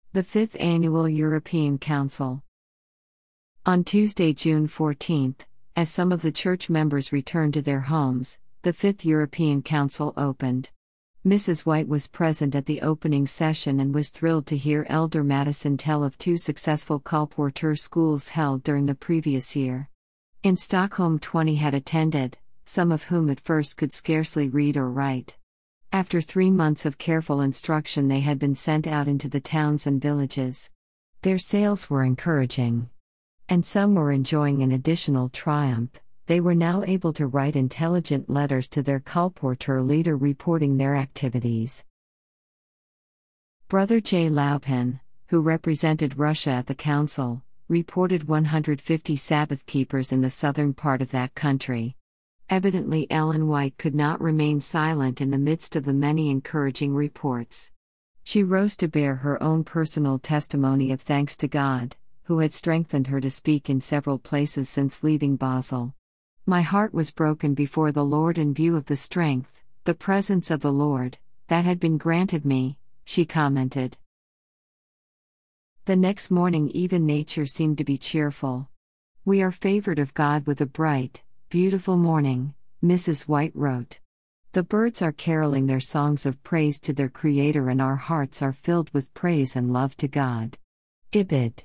The 5th Annual European Council. On Tuesday, June 14, as some of the church members returned to their homes, the 5th European Council opened. Mrs. White was present at the opening session and was thrilled to hear Elder Madison tell of 2 successful colporteur schools held during the previous year. In Stockholm 20 had attended, some of whom at first could scarcely read or write. After 3 months of careful instruction, they had been sent out into the towns and villages. Their sales were encouraging. And some were enjoying an additional triumph: they were now able to write intelligent letters to their colporteur leader reporting their activities. Brother J. Laupin, who represented Russia at the council, reported 150 Sabbath keepers in the southern part of that country. Evidently, Ellen White could not remain silent in the midst of the many encouraging reports. She rose to bear her own personal testimony of thanks to God, who had strengthened her to speak in several places since leaving Basel. "My heart was broken before the Lord in view of the strength, the presence of the Lord, that had been granted me," she commented. The next morning, even nature seemed to be cheerful. "We are favored of God with a bright, beautiful morning," Mrs. White wrote. "The birds are caroling their songs of praise to their Creator, and our hearts are filled with praise and love to God." Ibid.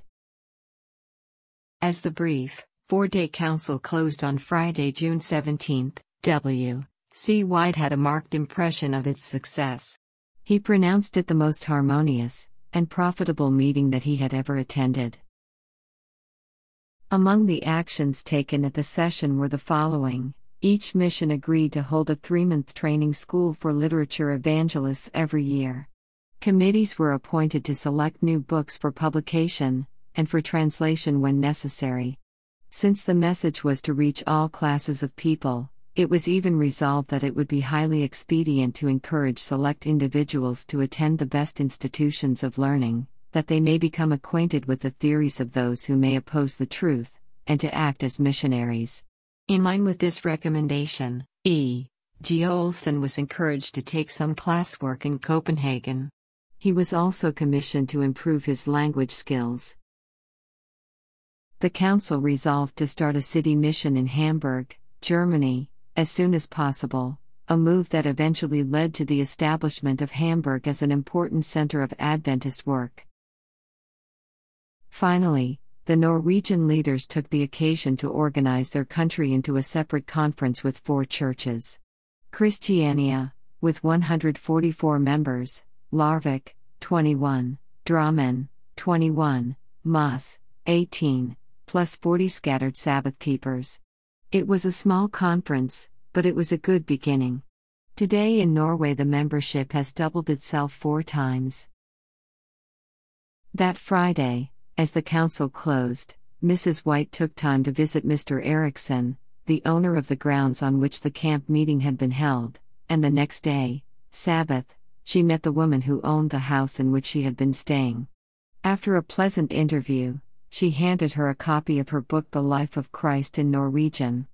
As the brief, 4-day council closed on Friday, June 17, W. C. White had a marked impression of its success. He pronounced it the most harmonious and profitable meeting that he had ever attended. Among the actions taken at the session were the following: each mission agreed to hold a 3-month training school for literature evangelists every year. Committees were appointed to select new books for publication, and for translation when necessary. Since the message was to reach all classes of people, it was even resolved that it would be highly expedient to encourage select individuals to attend the best institutions of learning, that they may become acquainted with the theories of those who may oppose the truth, and to act as missionaries. In line with this recommendation, E. G. Olson was encouraged to take some classwork in Copenhagen. He was also commissioned to improve his language skills. The council resolved to start a city mission in Hamburg, Germany, as soon as possible, a move that eventually led to the establishment of Hamburg as an important center of Adventist work. Finally, the Norwegian leaders took the occasion to organize their country into a separate conference with 4 churches. Christiania, with 144 members, Larvik, 21, Drammen, 21, Moss, 18, plus 40 scattered Sabbath keepers. It was a small conference, but it was a good beginning. Today in Norway the membership has doubled itself 4 times. That Friday, as the council closed, Mrs. White took time to visit Mr. Eriksson, the owner of the grounds on which the camp meeting had been held, and the next day, Sabbath, she met the woman who owned the house in which she had been staying. After a pleasant interview, she handed her a copy of her book The Life of Christ in Norwegian.